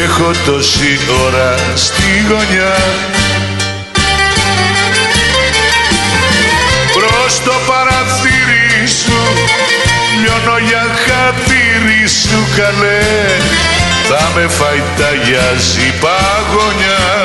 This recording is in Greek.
έχω τόση ώρα στη γωνιά. Προς το παραθύρι σου λιώνω για χατήρι σου καλέ, θα με φάει ταγιάζει παγωνιά.